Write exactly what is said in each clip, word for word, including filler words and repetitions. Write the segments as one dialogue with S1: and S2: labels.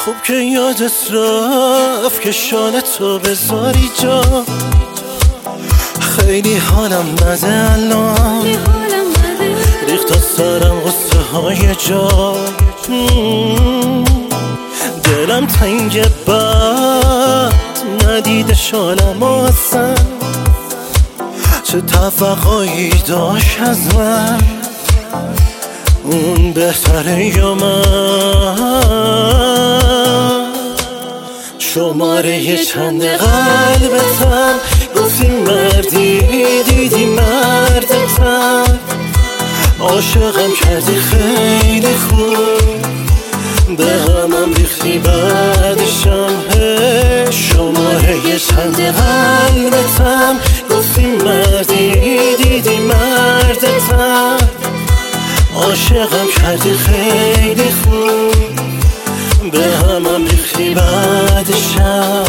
S1: خوب که یادت رفت که شال تو بذاری جا. خیلی حالم بده الان، ریخت از سرم غصه های جا. دلم تنگ بد ندیده شالم اصلا، چه توقعی داشت از من، اون بهتره یا من؟ شماره چند قلبتم، گفتی مردی دیدی مردتم، عاشقم کردی خیلی خوب، به همم ریختی بعدشم. شماره چند قلبتم، گفتی مردی دیدی مردتم، عاشقم کردی خیلی خوب، به همم ریختی بعدشم.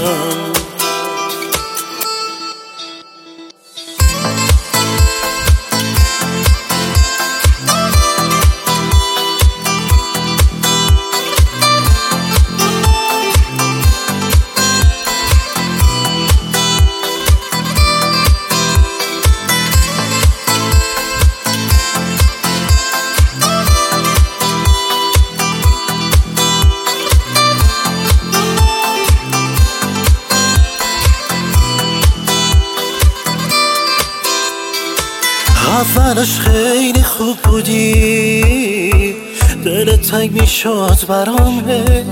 S1: اولش خیلی خوب بودی، دلت تنگ میشد برام،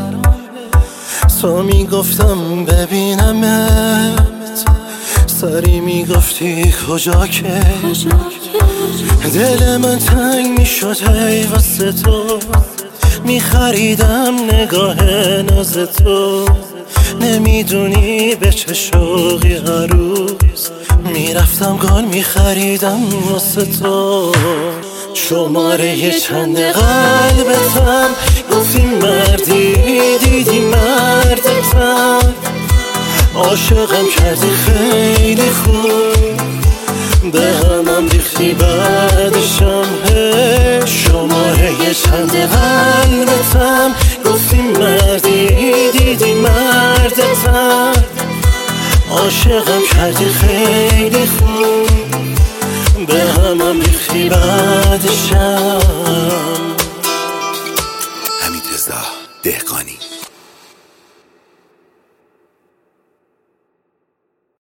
S1: تا میگفتم ببینمت، سری میگفتی کجا که. دل من تنگ میشد هی واسه تو، میخریدم نگاه ناز تو، نمیدونی به چه شوقی هر روز میرفتم گل میخریدم واسه تو. شماره چند قلبتم، گفتی مردی دیدی مردتم، عاشقم کردی خیلی خوب، به همم ریختی بعدشم. شماره چند قلبتم، گفتی مردی دیدی مردتم، عاشقم کردی خیلی خوب،